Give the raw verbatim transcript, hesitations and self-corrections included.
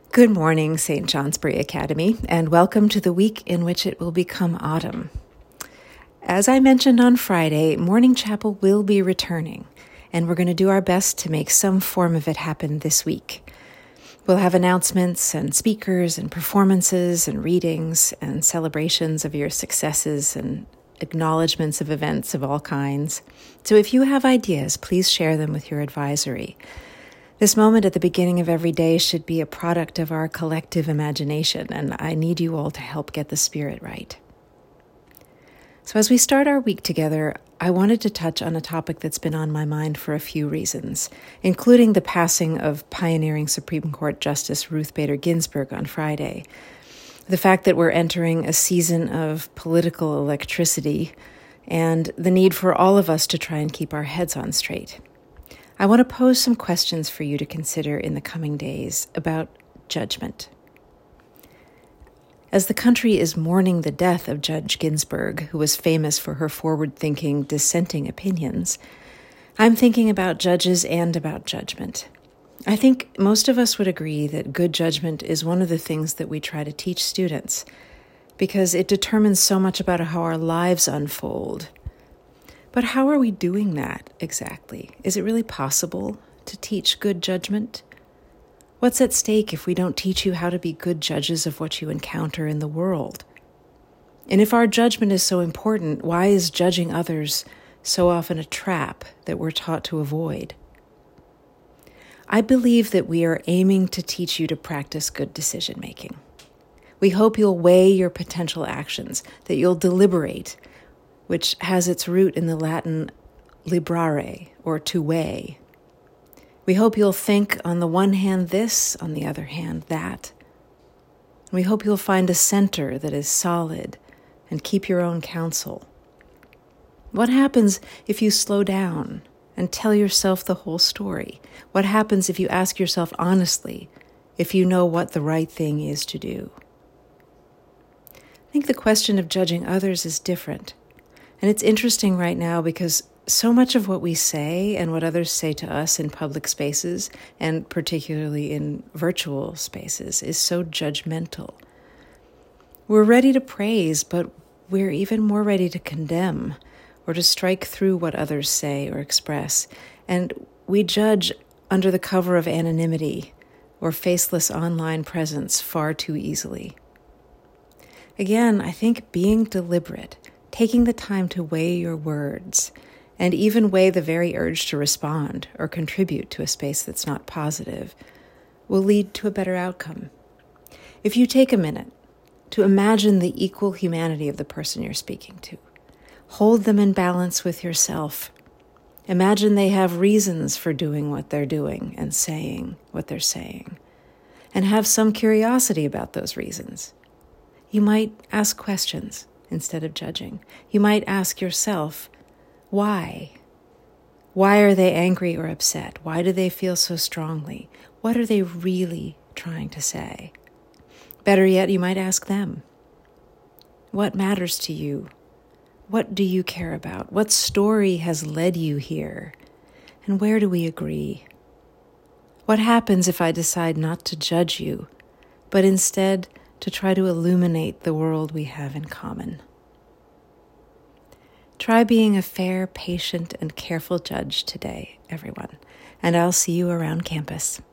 Good morning, Saint Johnsbury Academy, and welcome to the week in which it will become autumn. As I mentioned on Friday, Morning Chapel will be returning, and we're going to do our best to make some form of it happen this week. We'll have announcements and speakers and performances and readings and celebrations of your successes and acknowledgments of events of all kinds. So if you have ideas, please share them with your advisory. This moment at the beginning of every day should be a product of our collective imagination, and I need you all to help get the spirit right. So as we start our week together, I wanted to touch on a topic that's been on my mind for a few reasons, including the passing of pioneering Supreme Court Justice Ruth Bader Ginsburg on Friday, the fact that we're entering a season of political electricity, and the need for all of us to try and keep our heads on straight. I want to pose some questions for you to consider in the coming days about judgment. As the country is mourning the death of Judge Ginsburg, who was famous for her forward-thinking, dissenting opinions, I'm thinking about judges and about judgment. I think most of us would agree that good judgment is one of the things that we try to teach students, because it determines so much about how our lives unfold. But how are we doing that exactly? Is it really possible to teach good judgment? What's at stake if we don't teach you how to be good judges of what you encounter in the world? And if our judgment is so important, why is judging others so often a trap that we're taught to avoid? I believe that we are aiming to teach you to practice good decision-making. We hope you'll weigh your potential actions, that you'll deliberate, which has its root in the Latin librare, or to weigh. We hope you'll think on the one hand this, on the other hand that. We hope you'll find a center that is solid and keep your own counsel. What happens if you slow down and tell yourself the whole story? What happens if you ask yourself honestly if you know what the right thing is to do? I think the question of judging others is different. And it's interesting right now because so much of what we say and what others say to us in public spaces, and particularly in virtual spaces, is so judgmental. We're ready to praise, but we're even more ready to condemn or to strike through what others say or express. And we judge under the cover of anonymity or faceless online presence far too easily. Again, I think being deliberate, taking the time to weigh your words, and even weigh the very urge to respond or contribute to a space that's not positive, will lead to a better outcome. If you take a minute to imagine the equal humanity of the person you're speaking to, hold them in balance with yourself. Imagine they have reasons for doing what they're doing and saying what they're saying, and have some curiosity about those reasons. You might ask questions instead of judging. You might ask yourself, why? Why are they angry or upset? Why do they feel so strongly? What are they really trying to say? Better yet, you might ask them, what matters to you? What do you care about? What story has led you here? And where do we agree? What happens if I decide not to judge you, but instead to try to illuminate the world we have in common? Try being a fair, patient, and careful judge today, everyone, and I'll see you around campus.